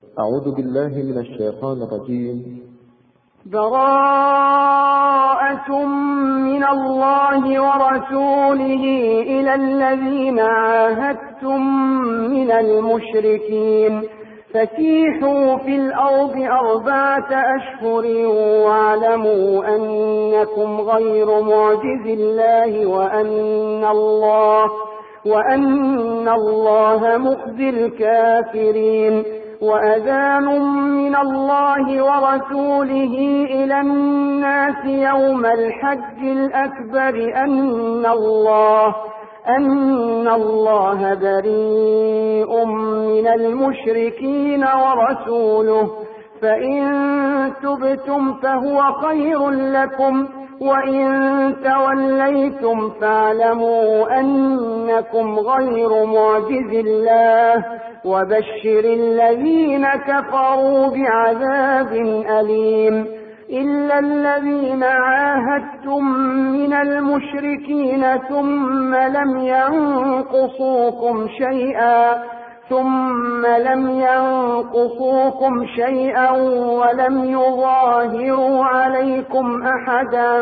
أعوذ بالله من الشيطان الرجيم. براءة من الله ورسوله إلى الذين عاهدتم من المشركين فسيحوا في الأرض 4 أشهر واعلموا أنكم غير معجز الله وأن الله مخزي الكافرين. وأذان من الله ورسوله إلى الناس يوم الحج الأكبر أن الله بريء من المشركين ورسوله، فإن تبتم فهو خير لكم، وإن توليتم فاعلموا أنكم غير معجز الله، وبشر الذين كفروا بعذاب أليم. إلا الذين عاهدتم من المشركين ثم لم ينقصوكم شيئا ولم يظاهروا عليكم أحدا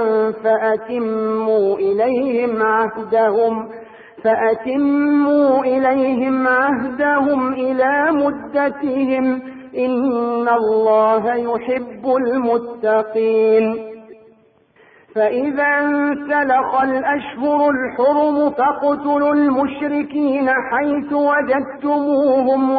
فأتموا إليهم عهدهم إلى مدتهم، إن الله يحب المتقين. فإذا انسلخ الأشهر الحرم فاقتلوا المشركين حيث وجدتموهم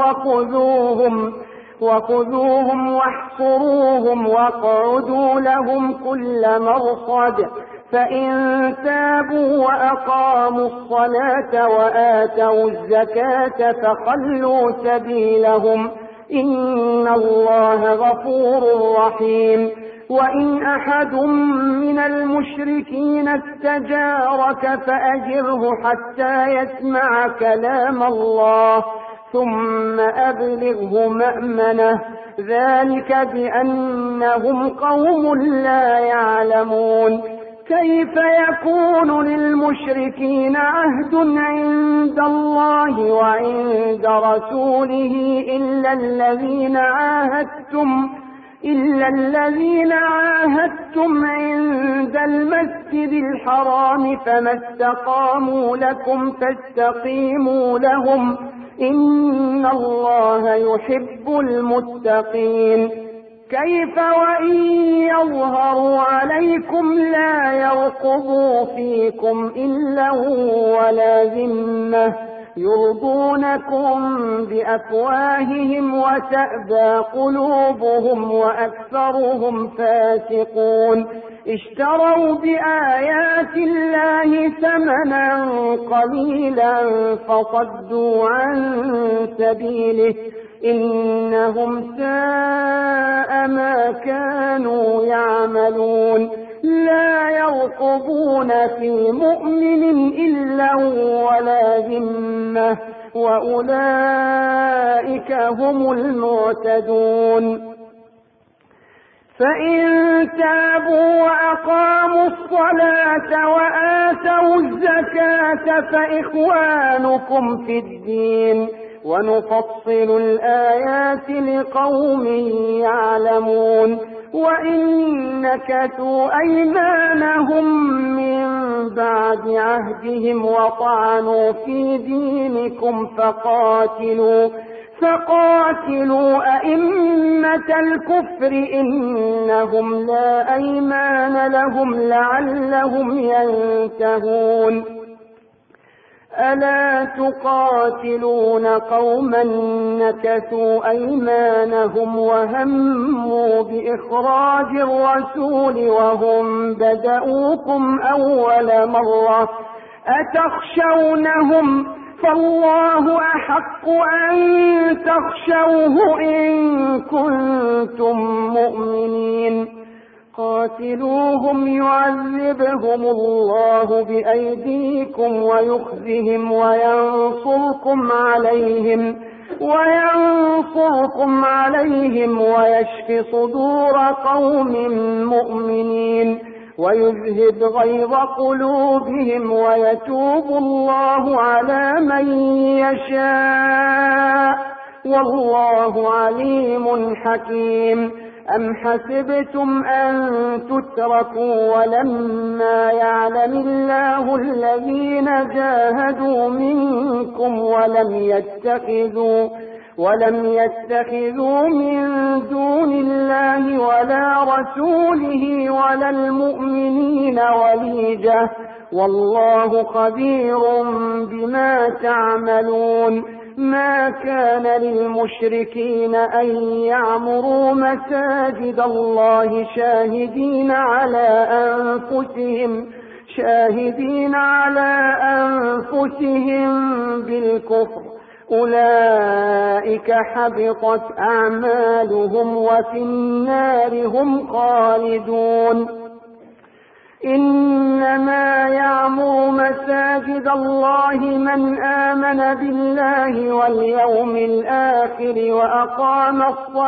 وخذوهم واحصروهم واقعدوا لهم كل مرصد، فإن تابوا وأقاموا الصلاة وآتوا الزكاة فخلوا سبيلهم، إن الله غفور رحيم. وإن أحد من المشركين استجارك فأجره حتى يسمع كلام الله ثم أبلغه مأمنه، ذلك بأنهم قوم لا يعلمون. كيف يكون للمشركين عهد عند الله وعند رسوله إلا الذين عاهدتم عند المسجد الحرام، فما استقاموا لكم فاستقيموا لهم، إن الله يحب المتقين. كيف وإن يظهروا عليكم لا يرقبوا فيكم إلا ولا ذمة، يرضونكم بأفواههم وتأبى قلوبهم وأكثرهم فاسقون. اشتروا بآيات الله ثمنا قليلا فصدوا عن سبيله، إنهم ساء ما كانوا يعملون. لا يرقبون في مؤمن إلا ولا ذمة، وأولئك هم المعتدون. فإن تابوا وأقاموا الصلاة وآتوا الزكاة فإخوانكم في الدين، ونفصل الآيات لقوم يعلمون. وإن نكثوا أيمانهم من بعد عهدهم وطعنوا في دينكم فقاتلوا أئمة الكفر إنهم لا أيمان لهم لعلهم ينتهون. ألا تقاتلون قوما نكثوا أيمانهم وهموا بإخراج الرسول وهم بدؤوكم أول مرة أتخشونهم؟ فالله أحق أن تخشوه إن كنتم مؤمنين. قاتلوهم يعذبهم الله بأيديكم ويخزهم وينصركم عليهم ويشف صدور قوم مؤمنين ويذهب غيظ قلوبهم ويتوب الله على من يشاء والله عليم حكيم. أم حسبتم أن تتركوا ولما يعلم الله الذين جاهدوا منكم ولم يتخذوا من دون الله ولا رسوله ولا المؤمنين وليجة والله خبير بما تعملون. ما كان للمشركين أن يعمروا مساجد الله شاهدين على أنفسهم بالكفر أولئك حبطت أعمالهم وفي النار هم خالدون. إنما يعمر مساجد الله من آمن بالله واليوم الآخر وأقام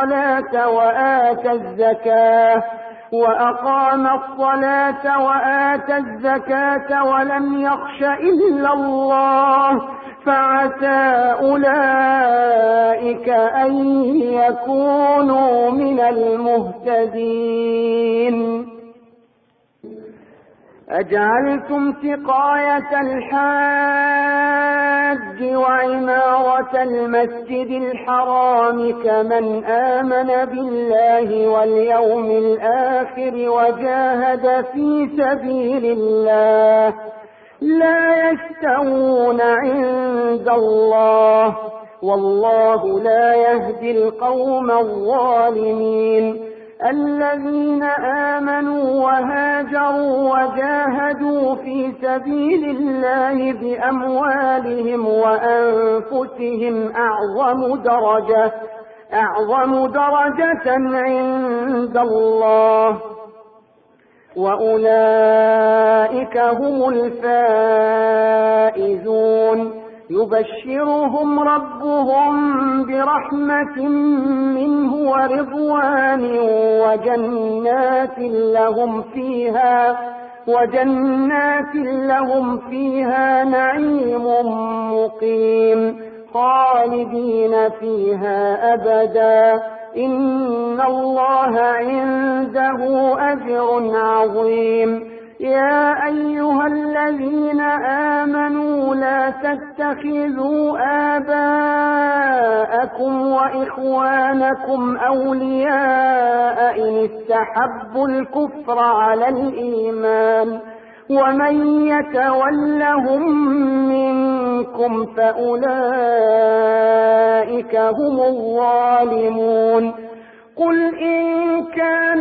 الصلاة وآتى الزكاة ولم يخش إلا الله فعسى أولئك أن يكونوا من المهتدين. أجعلتم سقاية الحاج وعمارة المسجد الحرام كمن آمن بالله واليوم الآخر وجاهد في سبيل الله لا يستوون عند الله والله لا يهدي القوم الظالمين. الذين آمنوا وهاجروا وجاهدوا في سبيل الله بأموالهم وأنفسهم أعظم درجة عند الله وأولئك هم الفائزون. يبشرهم ربهم برحمة منه ورضوان وجنات لهم فيها نعيم مقيم خالدين فيها أبدا إن الله عنده أجر عظيم. يا أيها الذين آمنوا لا تتخذوا آباءكم وإخوانكم أولياء إن استحبوا الكفر على الإيمان ومن يتولهم منكم فأولئك هم الظالمون. قل إن كان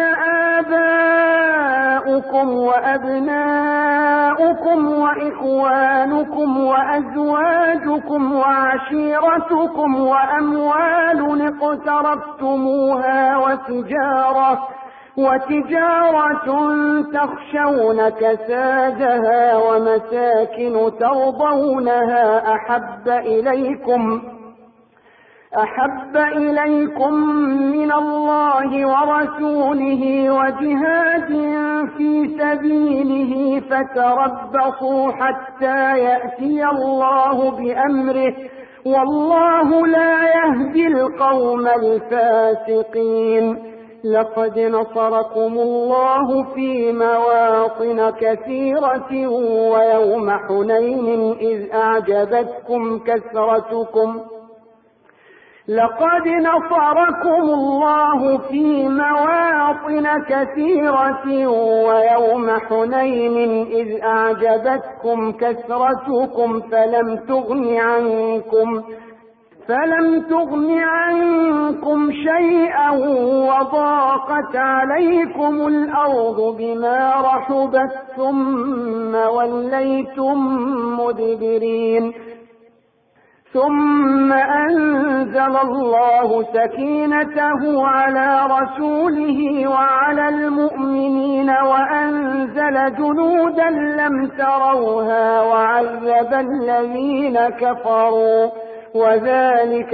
آباؤكم وأبناؤكم وإخوانكم وأزواجكم وعشيرتكم وأموال اقترفتموها وتجارة تخشون كسادها ومساكن ترضونها أحب إليكم من الله ورسوله وجهاد في سبيله فتربصوا حتى يأتي الله بأمره والله لا يهدي القوم الفاسقين. لقد نصركم الله في مواطن كثيرة ويوم حنين إذ أعجبتكم كثرتكم فلم تغن عنكم شيئا وضاقت عليكم الأرض بما رحبت ثم وليتم مدبرين. ثم أنزل الله سكينته على رسوله وعلى المؤمنين وأنزل جنودا لم تروها وعذب الذين كفروا وذلك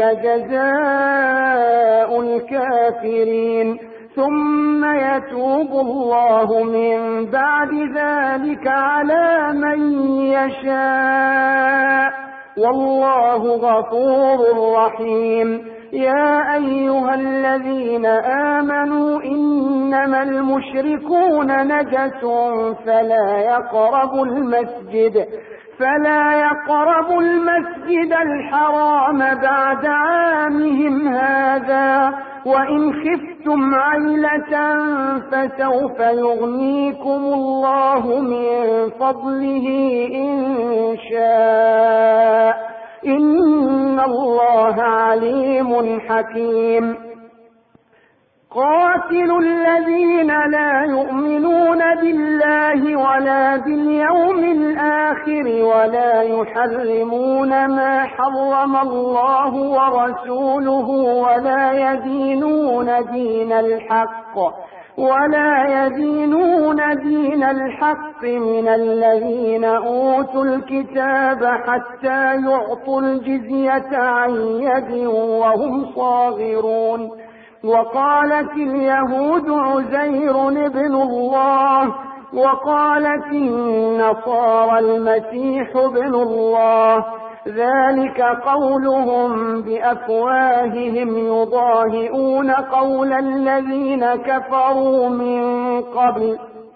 جزاء الكافرين. ثم يتوب الله من بعد ذلك على من يشاء والله غفور رحيم. يا أيها الذين آمنوا إنما المشركون نجس فلا يقربوا المسجد الحرام بعد عامهم هذا، وإن خفتم عيلة فسوف يغنيكم الله من فضله إن شاء، إن الله عليم حكيم. قاتلوا الذين لا يؤمنون بالله ولا باليوم الآخر ولا يحرمون ما حرم الله ورسوله ولا يدينون دين الحق من الذين أوتوا الكتاب حتى يعطوا الجزية عن يد وهم صاغرون. وقالت اليهود عزير ابن الله، وقالت النصارى المسيح ابن الله، ذلك قولهم بأفواههم يضاهئون قول الذين كفروا من قبل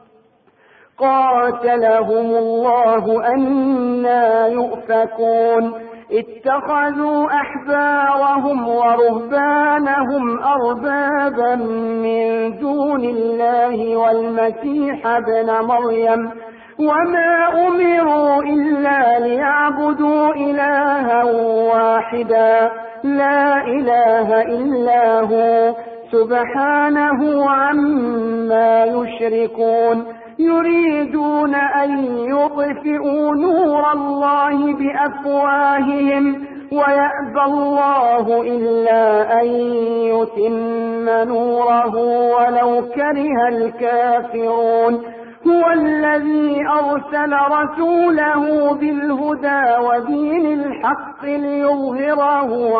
قاتلهم الله أنى يؤفكون. اتخذوا أحبارهم ورهبانهم أربابا من دون الله والمسيح ابن مريم، وما أمروا إلا ليعبدوا إلها واحدا لا إله إلا هو سبحانه عما يشركون. يريدون أن يطفئوا نور الله بأفواههم ويأبى الله إلا أن يتم نوره ولو كره الكافرون. هو الذي أرسل رسوله بالهدى ودين الحق ليظهره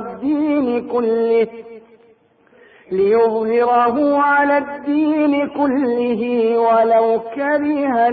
على الدين كله ولو كره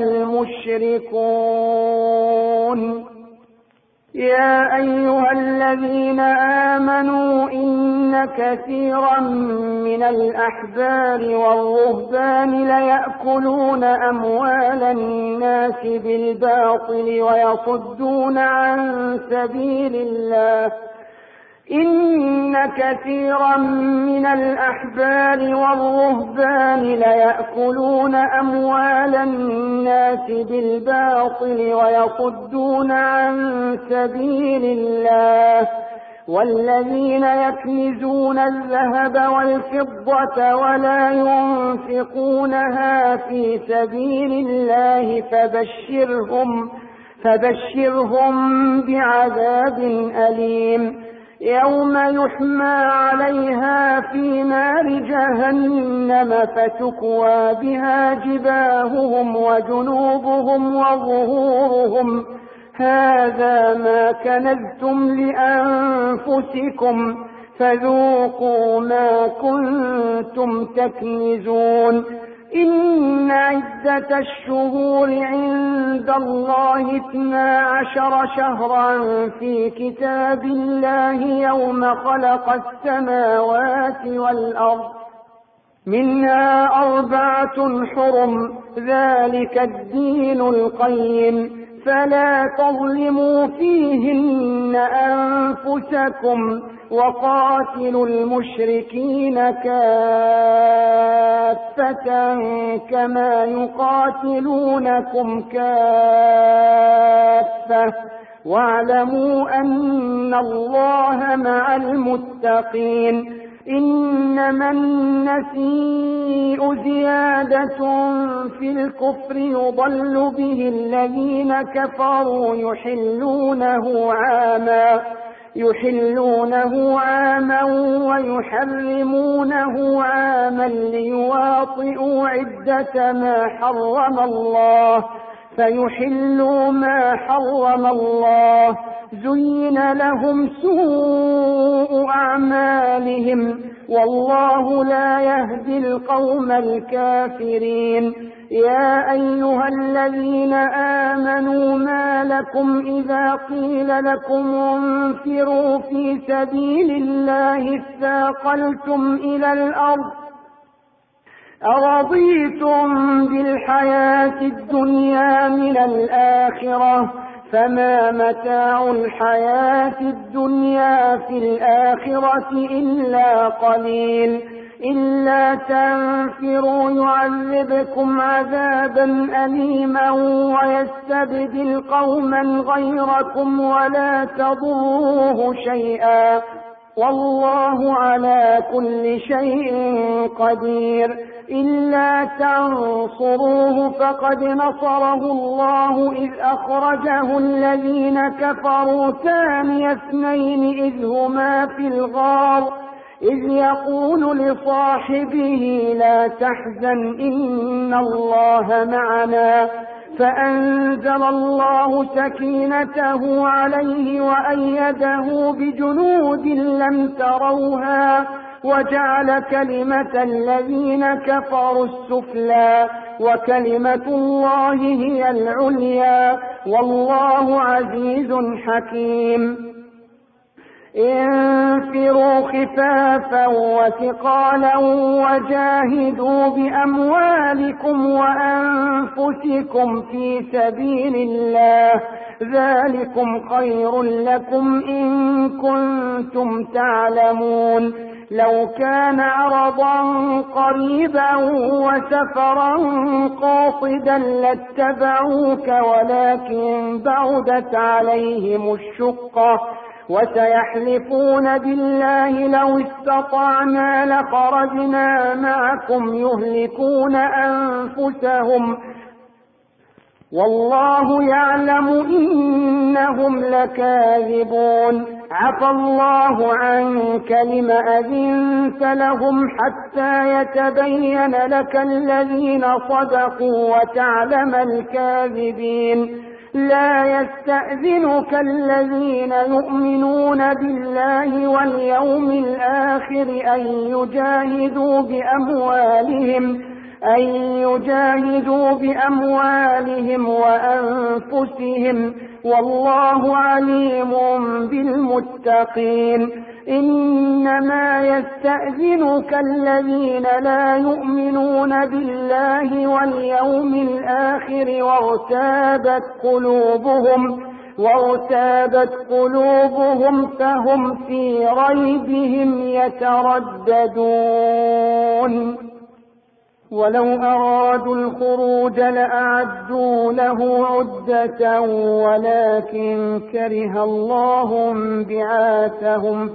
المشركون. يا أيها الذين آمنوا إن كثيرا من الأحبار والرهبان ليأكلون أموال الناس بالباطل ويصدون عن سبيل الله. إن كثيرا من الأحبار والرهبان ليأكلون أموال الناس بالباطل ويصدون عن سبيل الله، والذين يكنزون الذهب والفضة ولا ينفقونها في سبيل الله فبشرهم بعذاب أليم. يوم يحمى عليها في نار جهنم فتكوى بها جباههم وجنوبهم وظهورهم، هذا ما كنزتم لأنفسكم فذوقوا ما كنتم تكنزون. إن عدة الشهور عند الله 12 شهرا في كتاب الله يوم خلق السماوات والأرض، منها 4 حرم، ذلك الدين القيم، فلا تظلموا فيهن أنفسكم، وقاتلوا المشركين كافة كما يقاتلونكم كافة، واعلموا أن الله مع المتقين. إنما النسيء زيادة في الكفر يضل به الذين كفروا يحلونه عاما ويحرمونه عاما ليواطئوا عدة ما حرم الله فيحلوا ما حرم الله. زين لهم سوء أعمالهم والله لا يهدي القوم الكافرين. يا أيها الذين آمنوا ما لكم إذا قيل لكم انفروا في سبيل الله اثاقلتم إلى الأرض أرضيتم بالحياة الدنيا من الآخرة فما متاع الحياة الدنيا في الآخرة إلا قليل إلا تنفروا يعذبكم عذابا أليما ويستبدل قوما غيركم ولا تضروه شيئا والله على كل شيء قدير إلا تنصروه فقد نصره الله إذ أخرجه الذين كفروا ثاني اثنين إذ هما في الغار إذ يقول لصاحبه لا تحزن إن الله معنا فأنزل الله سكينته عليه وأيده بجنود لم تروها وجعل كلمة الذين كفروا السفلى وكلمة الله هي العليا والله عزيز حكيم انفروا خفافا وثقالا وجاهدوا بأموالكم وأنفسكم في سبيل الله ذلكم خير لكم إن كنتم تعلمون لو كان عرضا قريبا وسفرا قاصدا لاتبعوك ولكن بعدت عليهم الشقة وسيحلفون بالله لو استطعنا لخرجنا معكم يهلكون أنفسهم والله يعلم إنهم لكاذبون عفى الله عنك لم أذنت لهم حتى يتبين لك الذين صدقوا وتعلم الكاذبين لا يستأذنك الذين يؤمنون بالله واليوم الآخر أن يجاهدوا بأموالهم وأنفسهم والله عليم بالمتقين إنما يستأذنك الذين لا يؤمنون بالله واليوم الآخر وارتابت قلوبهم فهم في ريبهم يترددون ولو أرادوا الخروج لأعدوا له عدة ولكن كره الله بعاثهم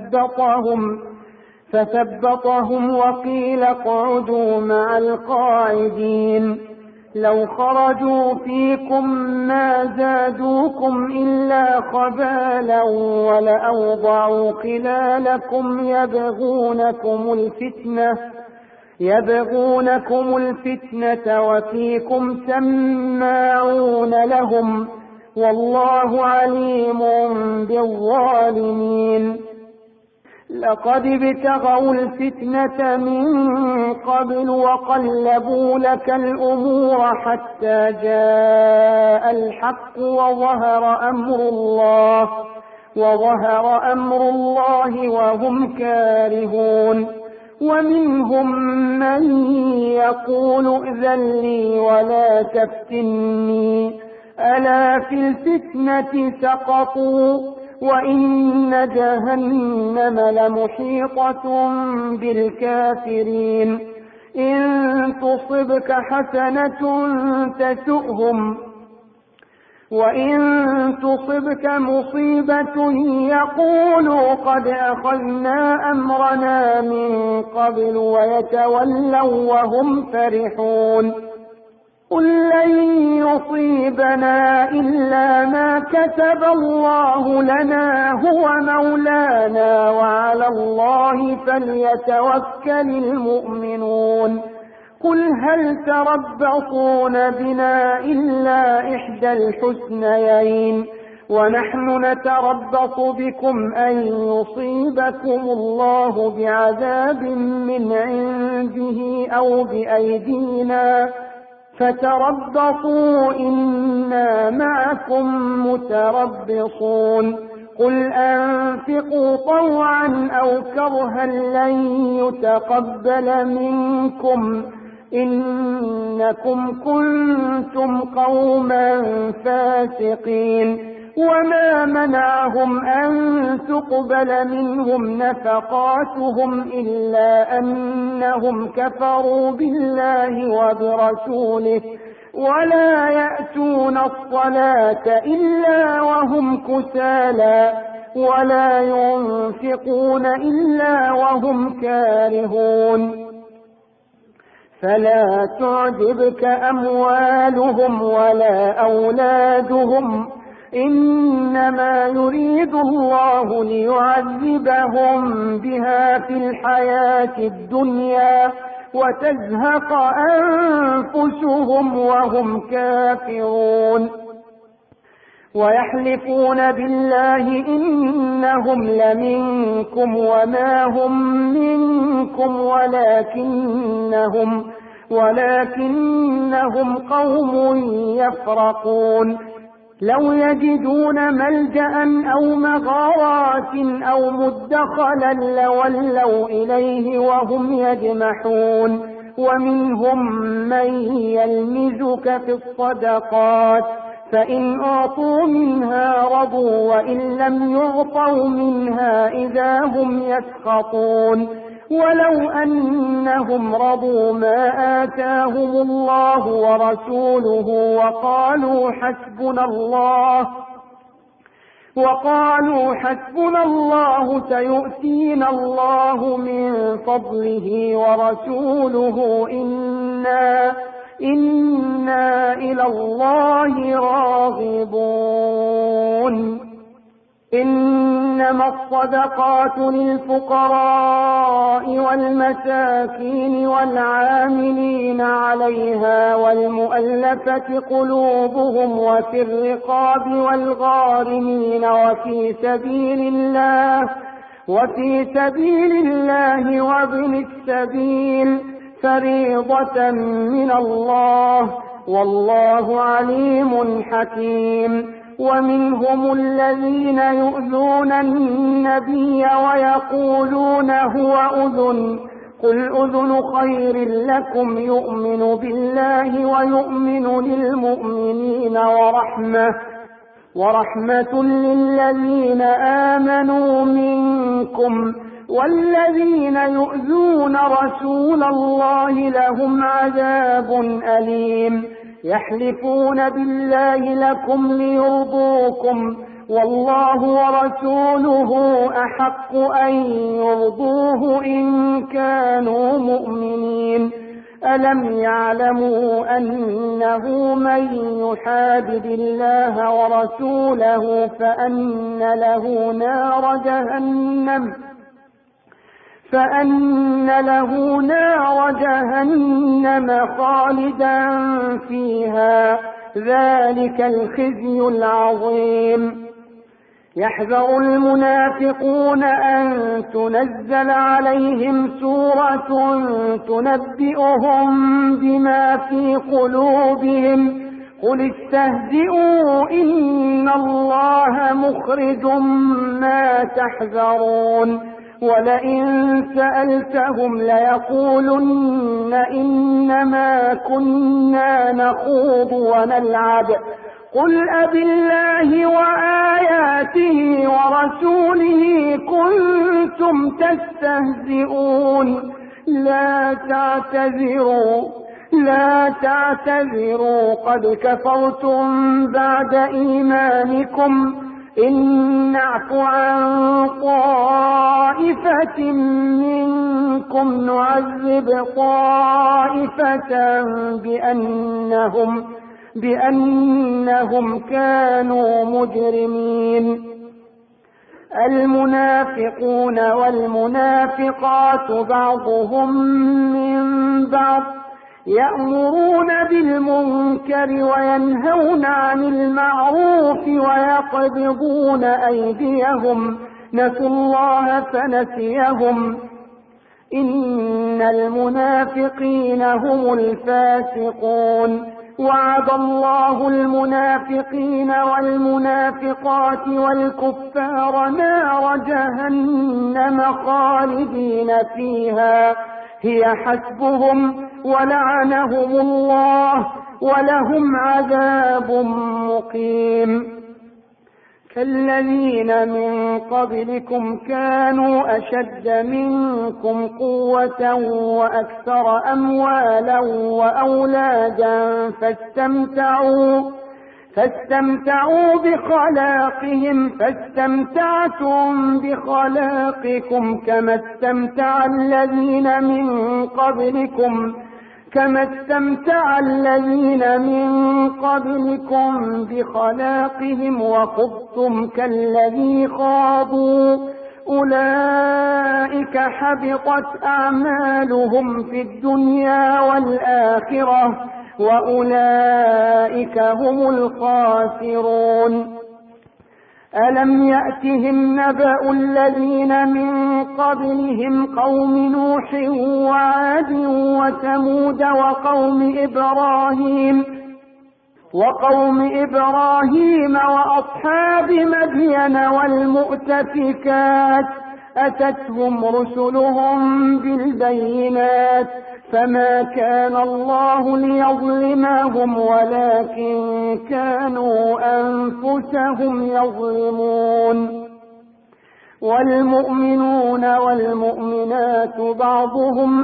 فثبطهم وقيل اقعدوا مع القاعدين لو خرجوا فيكم ما زادوكم إلا خبالا ولأوضعوا خلالكم يبغونكم الفتنة وفيكم سماعون لهم والله عليم بالظالمين لقد ابتغوا الفتنة من قبل وقلبوا لك الأمور حتى جاء الحق وظهر أمر الله وهم كارهون ومنهم من يقول ائذن لي ولا تفتني ألا في الفتنة سقطوا وإن جهنم لمحيطة بالكافرين إن تصبك حسنة تسؤهم وإن تصبك مصيبة يقولوا قد أخذنا أمرنا من قبل ويتولوا وهم فرحون قل لن يصيبنا إلا ما كتب الله لنا هو مولانا وعلى الله فليتوكل المؤمنون قل هل تربصون بنا إلا إحدى الحسنيين ونحن نتربص بكم أن يصيبكم الله بعذاب من عنده فتربصوا إنا معكم متربصون قل أنفقوا طوعا أو كرها لن يتقبل منكم إنكم كنتم قوما فاسقين وما منعهم أن تقبل منهم نفقاتهم إلا أنهم كفروا بالله وبرسوله ولا يأتون الصلاة إلا وهم كسالى ولا ينفقون إلا وهم كارهون فلا تعجبك أموالهم ولا أولادهم إنما يريد الله ليعذبهم بها في الحياة الدنيا وتزهق أنفسهم وهم كافرون ويحلفون بالله إنهم لمنكم وما هم منكم ولكنهم قوم يفرقون لو يجدون ملجأ أو مغارات أو مدخلا لولوا إليه وهم يجمحون ومنهم من يلمزك في الصدقات فإن أعطوا منها رضوا وإن لم يعطوا منها إذا هم يسخطون ولو أنهم رضوا ما آتاهم الله ورسوله وقالوا حسبنا الله سيؤتينا الله من فضله ورسوله إنا إلى الله راغبون إنما الصدقات للفقراء والمساكين والعاملين عليها والمؤلفة قلوبهم وفي الرقاب والغارمين وفي سبيل الله وابن السبيل فريضة من الله والله عليم حكيم ومنهم الذين يؤذون النبي ويقولون هو أذن قل أذن خير لكم يؤمن بالله ويؤمن للمؤمنين ورحمة للذين آمنوا منكم والذين يؤذون رسول الله لهم عذاب أليم يحلفون بالله لكم ليرضوكم والله ورسوله أحق أن يرضوه إن كانوا مؤمنين ألم يعلموا أنه من يحادد الله ورسوله فأن له نار جهنم خالدا فيها ذلك الخزي العظيم يحذر المنافقون أن تنزل عليهم سورة تنبئهم بما في قلوبهم قل استهزئوا إن الله مخرج ما تحذرون ولئن سألتهم ليقولن إنما كنا نخوض ونلعب قل أبالله وآياته ورسوله كنتم تستهزئون لا تعتذروا قد كفرتم بعد إيمانكم إن نعف عن طائفة منكم نعذب طائفة بأنهم كانوا مجرمين المنافقون والمنافقات بعضهم من بعض يأمرون بالمنكر وينهون عن المعروف ويقبضون أيديهم نسوا الله فنسيهم إن إن المنافقين هم الفاسقون. وعد الله المنافقين والمنافقات والكفار نار جهنم خالدين فيها هي حسبهم ولعنهم الله ولهم عذاب مقيم. كالذين من قبلكم كانوا أشد منكم قوة وأكثر أموالا وأولادا فاستمتعوا بخلاقهم فاستمتعتم بخلاقكم كما استمتع الذين من قبلكم بخلاقهم وخضتم كالذي خاضوا أولئك حبطت أعمالهم في الدنيا والآخرة وأولئك هم الخاسرون. ألم يأتهم نبأ الذين من قبلهم قوم نوح وعاد وثمود وقوم إبراهيم وأصحاب مدين والمؤتفكات أتتهم رسلهم بالبينات فما كان الله ليظلمهم ولكن كانوا أنفسهم يظلمون. والمؤمنون والمؤمنات بعضهم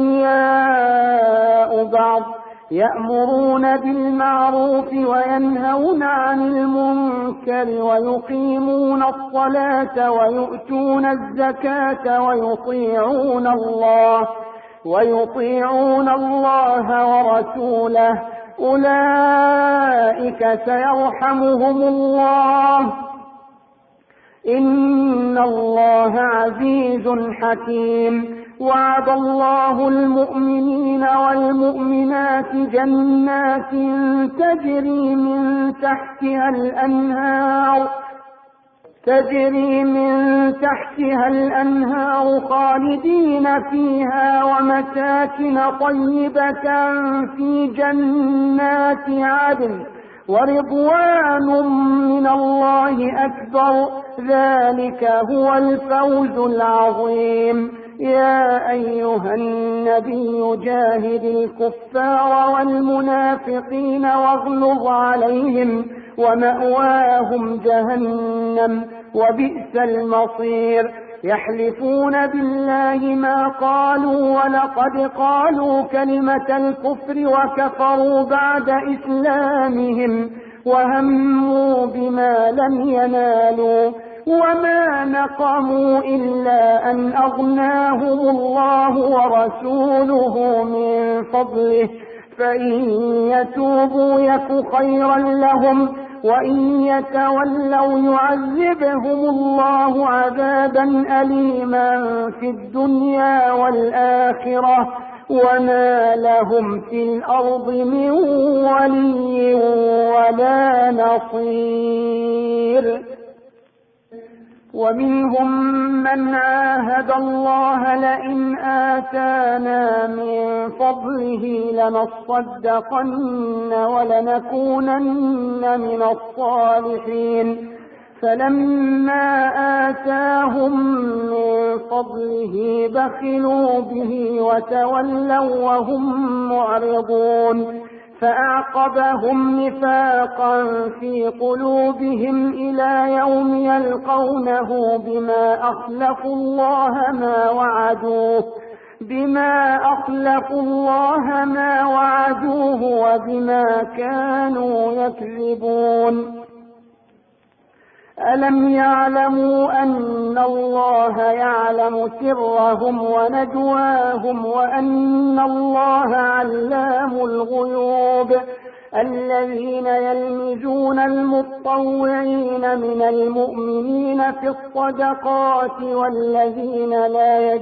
أولياء بعض يأمرون بالمعروف وينهون عن المنكر ويقيمون الصلاة ويؤتون الزكاة ويطيعون الله ورسوله أولئك سيرحمهم الله إن الله عزيز حكيم. وعد الله المؤمنين والمؤمنات جنات تجري من تحتها الأنهار خالدين فيها ومساكن طيبة في جنات عدن ورضوان من الله أكبر ذلك هو الفوز العظيم. يا أيها النبي جاهد الكفار والمنافقين واغلظ عليهم ومأواهم جهنم وبئس المصير. يحلفون بالله ما قالوا ولقد قالوا كلمة الكفر وكفروا بعد إسلامهم وهموا بما لم ينالوا وما نقموا إلا أن أغناهم الله ورسوله من فضله فإن يتوبوا يك خيرا لهم وإن يتولوا يعذبهم الله عذابا أليما في الدنيا والآخرة وما لهم في الأرض من ولي ولا نصير. ومنهم من عاهد الله لئن آتانا من فضله لنصدقن ولنكونن من الصالحين فلما آتاهم من فضله بخلوا به وتولوا وهم معرضون فأعقبهم نفاقا في قلوبهم إلى يوم يلقونه بما أخلفوا الله ما وعدوه وبما كانوا يكذبون. ألم يعلموا أن الله يعلم سرهم ونجواهم وأن الله علام الغيوب. الذين يلمزون المطوعين من المؤمنين في الصدقات والذين لا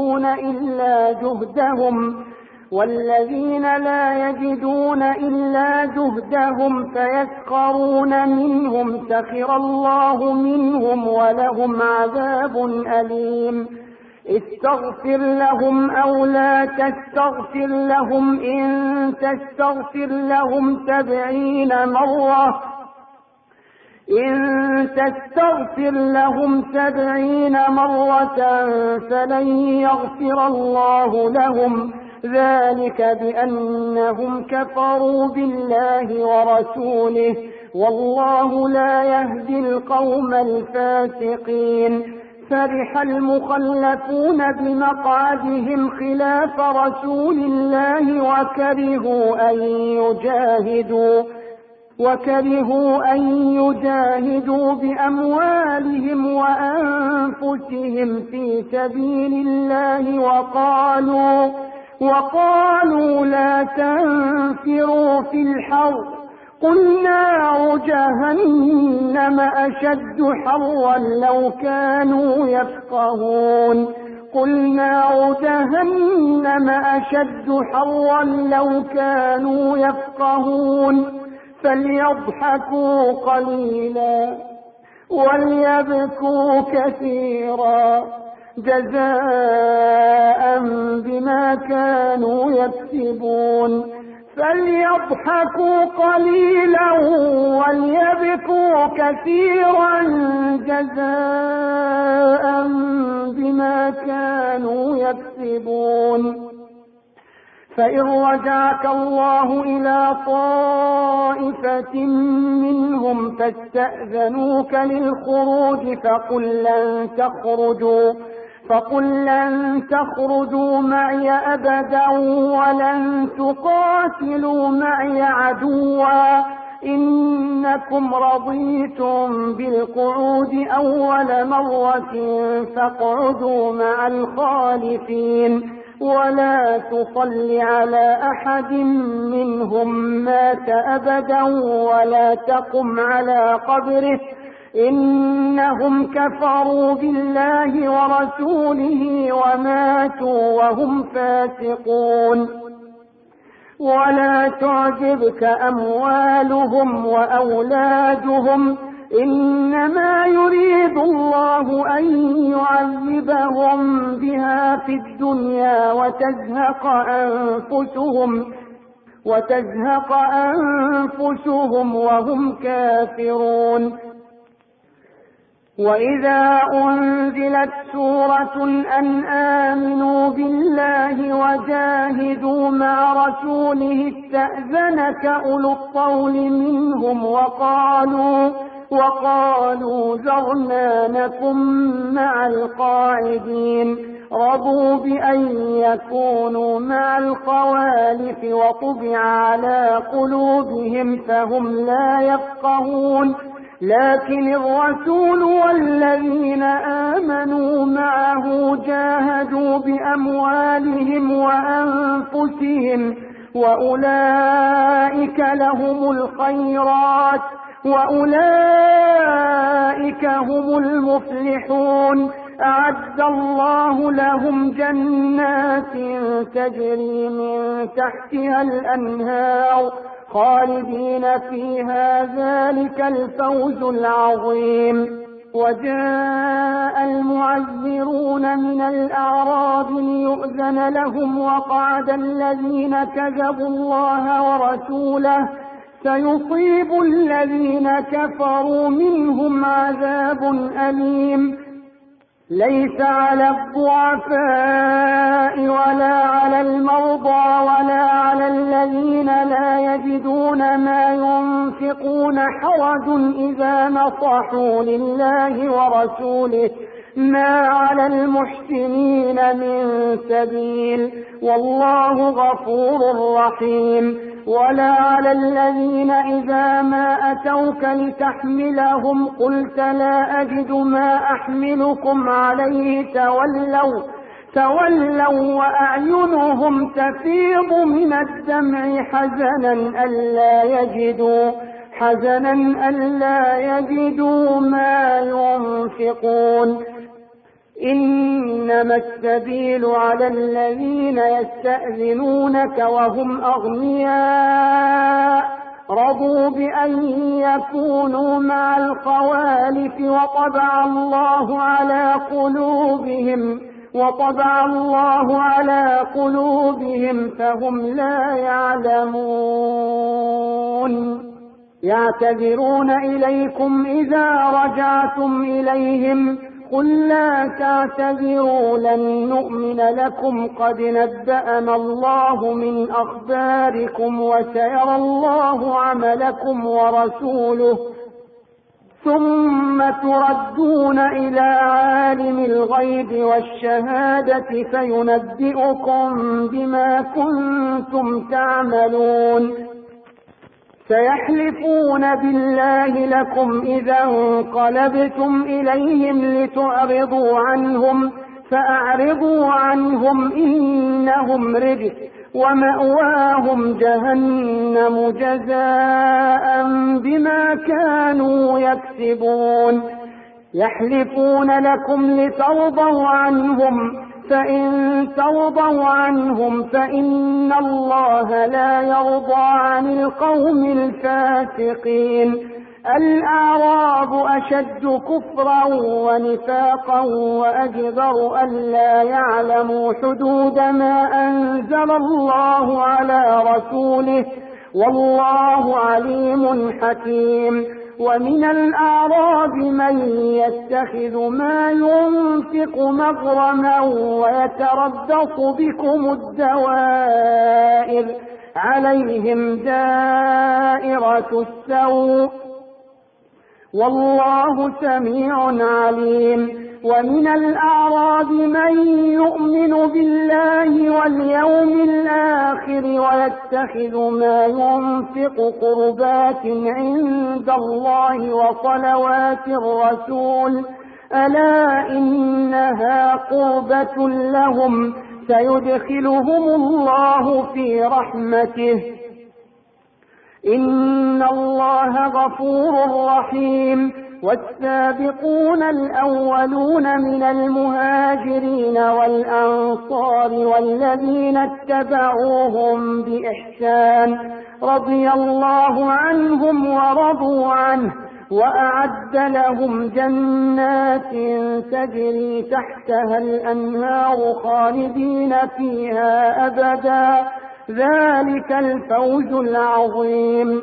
يجدون إلا جهدهم فيسخرون منهم سخر الله منهم ولهم عذاب أليم. استغفر لهم أو لا تستغفر لهم إن تستغفر لهم 70 مرة فلن يغفر الله لهم ذلك بأنهم كفروا بالله ورسوله والله لا يهدي القوم الفاسقين. فرح المخلفون بمقعدهم خلاف رسول الله وكرهوا أن يجاهدوا بأموالهم وأنفسهم في سبيل الله وقالوا لا تنفروا في الحر قل نار جهنم أشد حرا لو كانوا يفقهون فليضحكوا قليلا وليبكوا كثيرا جزاء بما كانوا يكسبون. فليضحكوا قليلا وليبكوا كثيرا جزاء بما كانوا يكسبون. فإن رجعك الله إلى طائفة منهم فاستأذنوك للخروج فقل لن تخرجوا معي أبدا ولن تقاتلوا معي عدوا إنكم رضيتم بالقعود أول مرة فاقعدوا مع الخالفين ولا تصل على أحد منهم مات أبدا ولا تقم على قبره إنهم كفروا بالله ورسوله وماتوا وهم فاسقون. ولا تعجبك أموالهم وأولادهم إنما يريد الله أن يعذبهم بها في الدنيا وتزهق أنفسهم وهم كافرون. وإذا أنزلت سورة أن آمنوا بالله وجاهدوا مع رسوله استأذنك أولو الطول منهم وقالوا ذرنا نكن مع القاعدين رضوا بأن يكونوا مع الخوالف وطبع على قلوبهم فهم لا يفقهون. لكن الرسول والذين آمنوا معه جاهدوا بأموالهم وأنفسهم وأولئك لهم الخيرات وأولئك هم المفلحون. أعد الله لهم جنات تجري من تحتها الأنهار خالدين فيها ذلك الفوز العظيم. وجاء المعذرون من الأعراب ليؤذن لهم وقعد الذين كذبوا الله ورسوله سيصيب الذين كفروا منهم عذاب أليم. ليس على الضعفاء ولا على المرضى ولا على الذين لا يجدون ما ينفقون حرج إذا نصحوا لله ورسوله ما على المحسنين من سبيل والله غفور رحيم. ولا على الذين إذا ما أتوك لتحملهم قلت لا أجد ما أحملكم عليه تولوا وأعينهم تفيض من الدمع حزنا ألا يجدوا ما ينفقون. إنما السبيل على الذين يستأذنونك وهم أغنياء رضوا بأن يكونوا مع الخوالف وطبع الله على قلوبهم وطبع الله على قلوبهم فهم لا يعلمون يعتذرون إليكم إذا رجعتم إليهم قل لا تعتذروا لن نؤمن لكم قد نبأنا الله من أخباركم وسيرى الله عملكم ورسوله ثم تردون إلى عالم الغيب والشهادة فينبئكم بما كنتم تعملون سيحلفون بالله لكم إذا انقلبتم إليهم لتعرضوا عنهم فأعرضوا عنهم إنهم رجس ومأواهم جهنم جزاء بما كانوا يكسبون يحلفون لكم لترضوا عنهم فإن ترضوا عنهم فإن الله لا يرضى عن القوم الفاسقين الأعراب أشد كفرا ونفاقا وأجدر ألا يعلموا حدود ما أنزل الله على رسوله والله عليم حكيم ومن الأعراب من يتخذ ما ينفق مغرما ويتربص بكم الدوائر عليهم دائرة السوء والله سميع عليم ومن الأعراب من يؤمن بالله واليوم الآخر ويتخذ ما ينفق قربات عند الله وصلوات الرسول ألا إنها قربة لهم سيدخلهم الله في رحمته إن الله غفور رحيم والسابقون الأولون من المهاجرين والأنصار والذين اتبعوهم بإحسان رضي الله عنهم ورضوا عنه وأعد لهم جنات تجري تحتها الأنهار خالدين فيها أبدا ذلك الفوز العظيم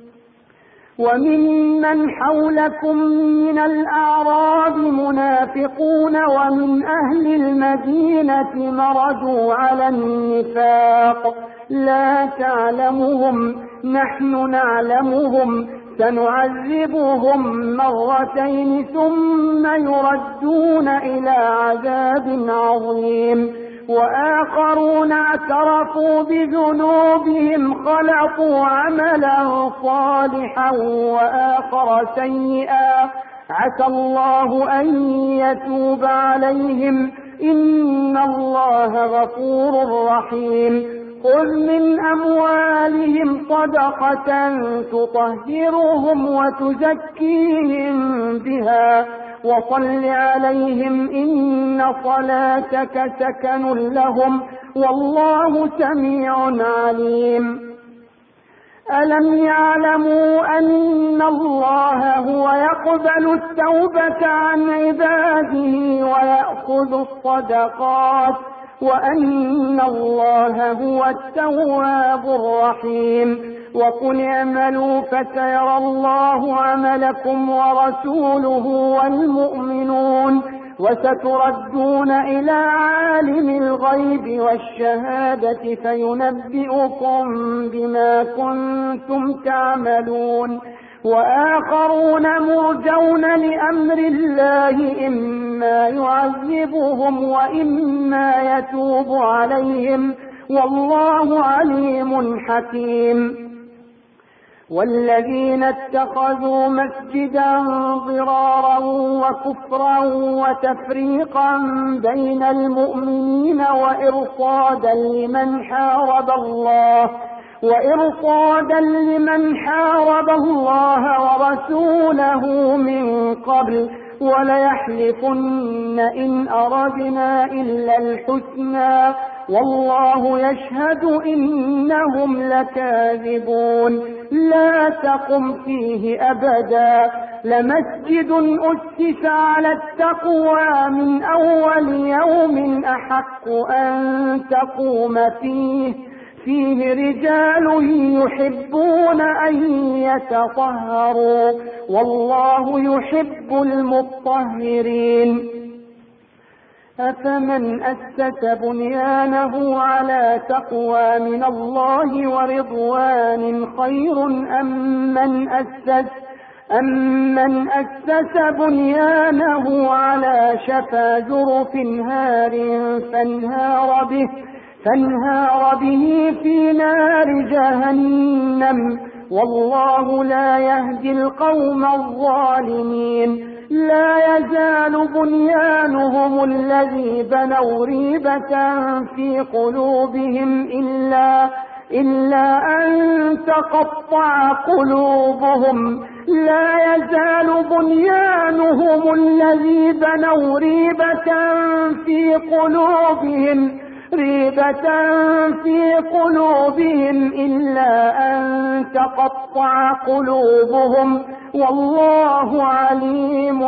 وممن حولكم من الأعراب منافقون ومن أهل المدينة مردوا على النفاق لا تعلمهم نحن نعلمهم سنعذبهم مرتين ثم يردون إلى عذاب عظيم وآخرون اعترفوا بذنوبهم خلقوا عملا صالحا وآخر سيئا عسى الله أن يتوب عليهم إن الله غفور رحيم خذ من أموالهم صدقة تطهرهم وتزكيهم بها وصل عليهم إن صلاتك سكن لهم والله سميع عليم ألم يعلموا أن الله هو يقبل التوبة عن عباده ويأخذ الصدقات وأن الله هو التواب الرحيم وقل اعملوا فسيرى الله عملكم ورسوله والمؤمنون وستردون إلى عالم الغيب والشهادة فينبئكم بما كنتم تعملون وآخرون مرجون لأمر الله إما يعذبهم وإما يتوب عليهم والله عليم حكيم والذين اتخذوا مسجدا ضرارا وكفرا وتفريقا بين المؤمنين وإرصادا لمن حارب الله ورسوله من قبل وليحلفن إن أردنا إلا الحسنى والله يشهد إنهم لكاذبون لا تقم فيه أبدا لمسجد أسس على التقوى من أول يوم أحق أن تقوم فيه رجال يحبون أن يتطهروا والله يحب المطهرين. أفمن أسس بنيانه على تقوى من الله ورضوان خير أم من أسس بنيانه على شفا جرف هار فانهار به في نار جهنم والله لا يهدي القوم الظالمين. لا يزال بنيانهم الذي بنوا ريبة في قلوبهم إلا أن تقطع قلوبهم. لا يزال بنيانهم الذي بنوا ريبة في قلوبهم إلا أن تقطع قلوبهم والله عليم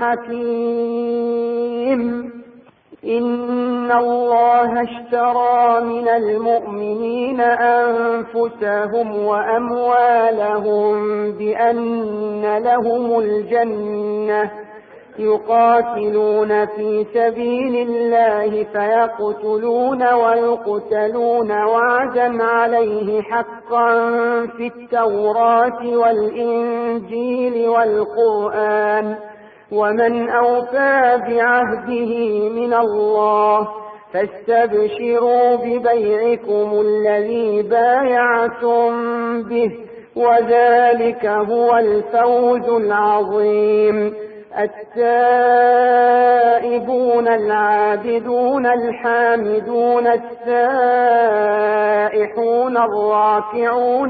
حكيم. إن الله اشترى من المؤمنين أنفسهم وأموالهم بأن لهم الجنة يقاتلون في سبيل الله فيقتلون ويقتلون وعدا عليه حقا في التوراة والإنجيل والقرآن ومن أوفى بعهده من الله فاستبشروا ببيعكم الذي بايعتم به وذلك هو الفوز العظيم. التائبون العابدون الحامدون السائحون الراكعون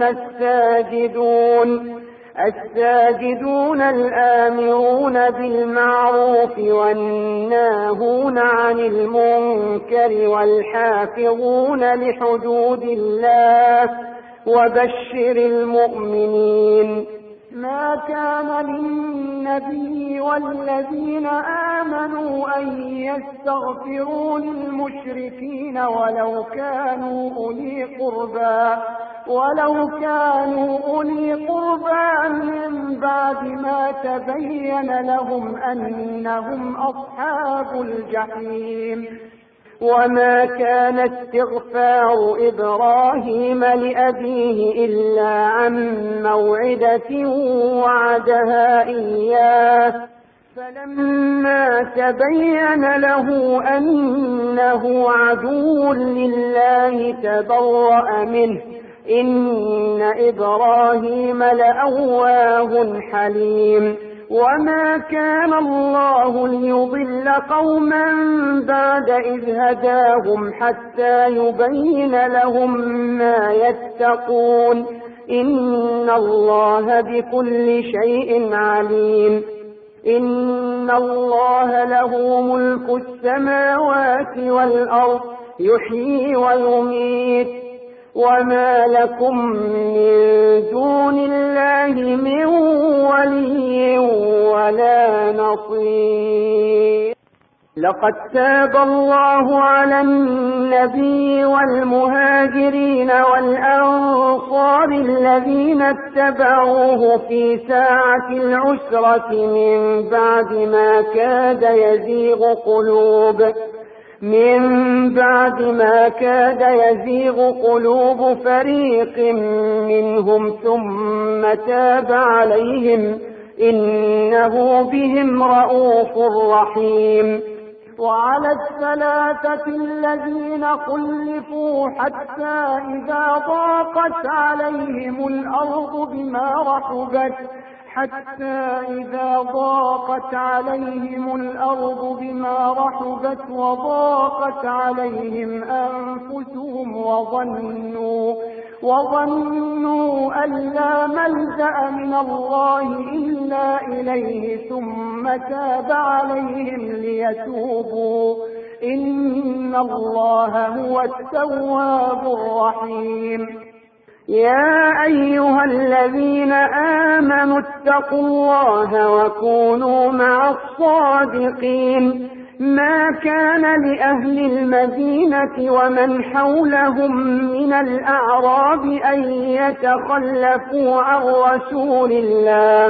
الساجدون الآمرون بالمعروف والناهون عن المنكر والحافظون لحدود الله وبشر المؤمنين. ما كان للنبي والذين آمنوا أن يستغفروا للمشركين ولو كانوا أولي قربى من بعد ما تبين لهم أنهم أصحاب الجحيم. وما كان استغفار إبراهيم لأبيه إلا عن موعدة وعدها إياه فلما تبين له أنه عدو لله تبرأ منه إن إبراهيم لأواه حليم. وما كان الله ليضل قوما بعد إذ هداهم حتى يبين لهم ما يتقون إن الله بكل شيء عليم. إن الله له ملك السماوات والأرض يحيي ويميت وما لكم من دون الله من ولي ولا نصير. لقد تاب الله على النبي والمهاجرين والأنصار الذين اتبعوه في ساعة العسرة من بعد ما كاد يزيغ قلوب فريق منهم ثم تاب عليهم إنه بهم رءوف رحيم. وعلى الثلاثة الذين خلفوا حتى إذا ضاقت عليهم الأرض بما رحبت وضاقت عليهم أنفسهم وظنوا أن لا ملجأ من الله إلا إليه ثم تاب عليهم ليتوبوا إن الله هو التواب الرحيم. يا أيها الذين آمنوا اتقوا الله وكونوا مع الصادقين. ما كان لأهل المدينة ومن حولهم من الأعراب أن يتخلفوا عن رسول الله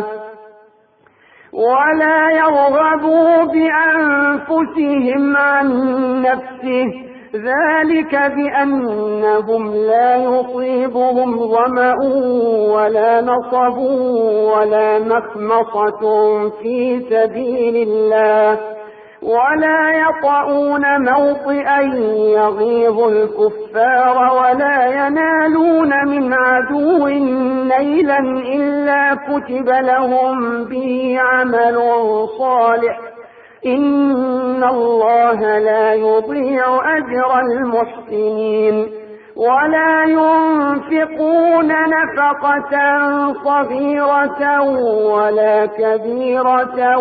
ولا يرغبوا بأنفسهم عن نفسه، ذلك بأنهم لا يصيبهم ظمأ ولا نصب ولا مخمصة في سبيل الله ولا يطؤون موطئا يغيظ الكفار ولا ينالون من عدو نيلا إلا كتب لهم به عمل صالح، إن الله لا يضيع أجر المحسنين. ولا ينفقون نفقة صغيرة ولا كبيرة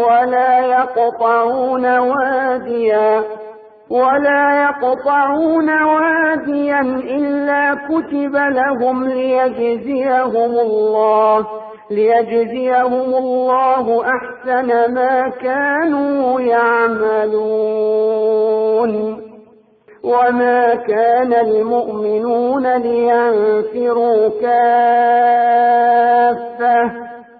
ولا يقطعون واديا إلا كتب لهم ليجزيهم الله أحسن ما كانوا يعملون. وما كان المؤمنون لينفروا كافة،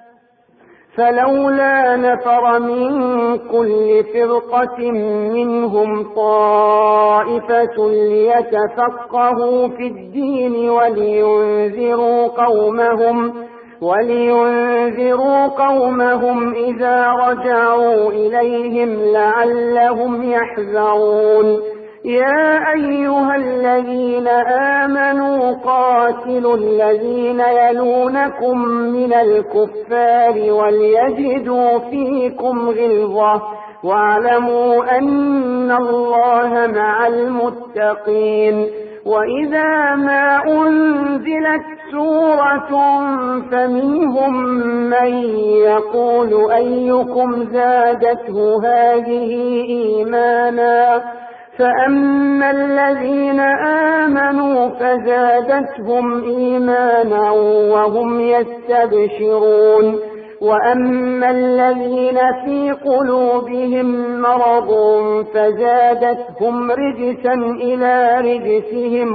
فلولا نفر من كل فرقة منهم طائفة ليتفقهوا في الدين ولينذروا قومهم إذا رجعوا إليهم لعلهم يحذرون. يا أيها الذين آمنوا قاتلوا الذين يلونكم من الكفار وليجدوا فيكم غلظة واعلموا أن الله مع المتقين. وإذا ما أنزلت سورة فمنهم من يقول أيكم زادته هذه إيمانا، فأما الذين آمنوا فزادتهم إيمانا وهم يستبشرون، وأما الذين في قلوبهم مرض فزادتهم رجسا إلى رجسهم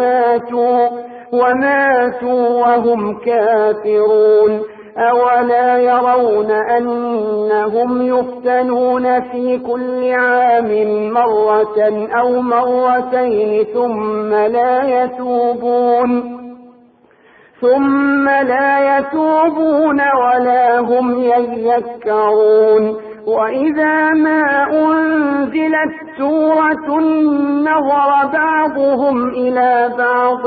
وماتوا وهم كافرون. أولا يرون أنهم يفتنون في كل عام مرة أو مرتين ثم لا يتوبون ولا هم يذكرون. وإذا ما أنزلت سورة نظر بعضهم إلى بعض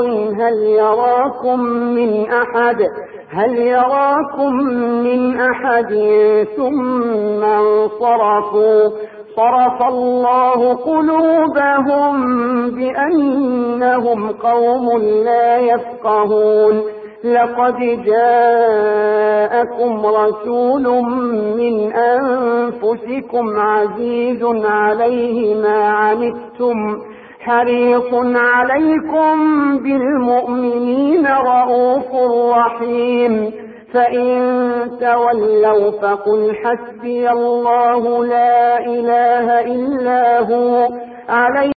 هل يراكم من أحد ثم انصرفوا، صرف الله قلوبهم بأنهم قوم لا يفقهون. لقد جاءكم رسول من أنفسكم عزيز عليه ما عنتم حريص عليكم بالمؤمنين رؤوف رحيم. فإن تولوا فقل حسبي الله لا إله إلا هو عليه